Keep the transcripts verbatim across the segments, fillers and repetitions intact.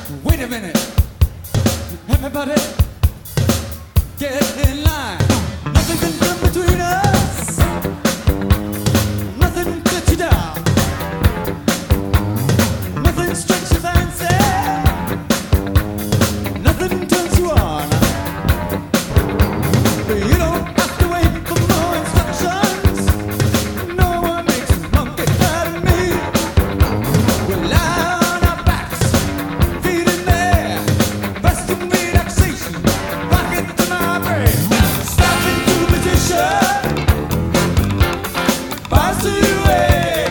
Wait a minute. Everybody, get in line. Nothing can come between us. Nothing can cut you down. Nothing strikes your fancy. Nothing turns you on. You don't have to wait for more instructions. No one makes a monkey out of me. We lie on our backs, feet in there, rest in relaxation, rock it to my brain. Stop into position, bounce to your way.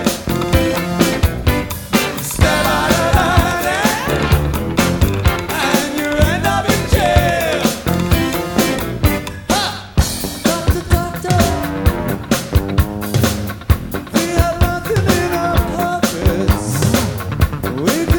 Step out of line and you end up in jail. Doctor, doctor, we have nothing in our pockets. We